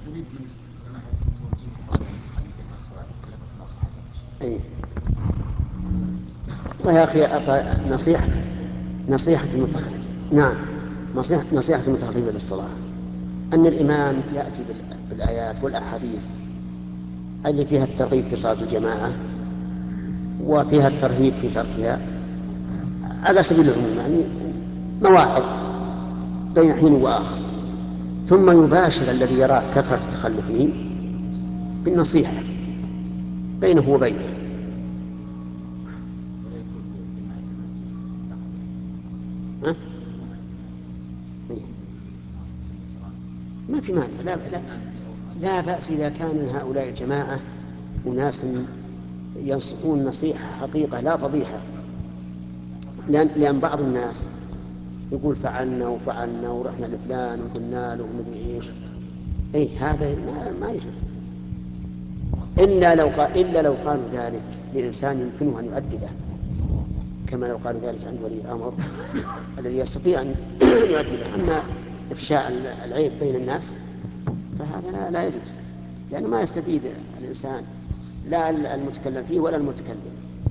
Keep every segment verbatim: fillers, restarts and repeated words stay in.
أي. يا أخي أط- نصيحة نصيحة المتخلف. نعم، نصيحة نصيحة المتخلفين للصلاة أن الإمام يأتي بال- بالآيات والأحاديث اللي فيها الترغيب في صلاة الجماعة وفيها الترهيب في تركها على سبيل العموم، يعني مواعظ بين حين وآخر، ثم يباشر الذي يرى كثرة تخلفه بالنصيحة بينه وبينه. ها؟ ما في مانع، لا, لا, لا بأس إذا كان من هؤلاء الجماعة أناس ينصحون نصيحة حقيقة لا فضيحة، لأن, لأن بعض الناس يقول فعلنا وفعلنا ورحنا لفلان وقلنا له مدري ايش، اي هذا ما, ما يجوز، الا لو قال الا لو قالوا ذلك لانسان يمكنه ان يؤدبه، كما لو قالوا ذلك عند ولي الامر الذي يستطيع ان يؤدبه. اما افشاء العيب بين الناس فهذا لا, لا يجوز، لانه ما يستفيد الانسان لا المتكلم فيه ولا المتكلم.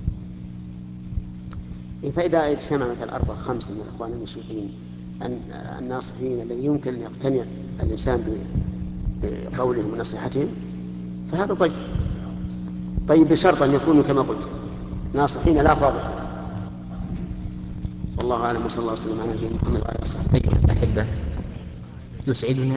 فإذا اجتمع مثلا أربعة خمسة من الإخوان النشيطين الناصحين الذي يمكن أن يقتنع الإنسان بقولهم ونصيحتهم فهذا طيب، طيب بشرط أن يكونوا كما قلت ناصحين لا فاضحين. والله أعلم، وصلى الله وسلم على نبينا محمد وعلى آله وصحبه. أيها الأحبة، يسعدنا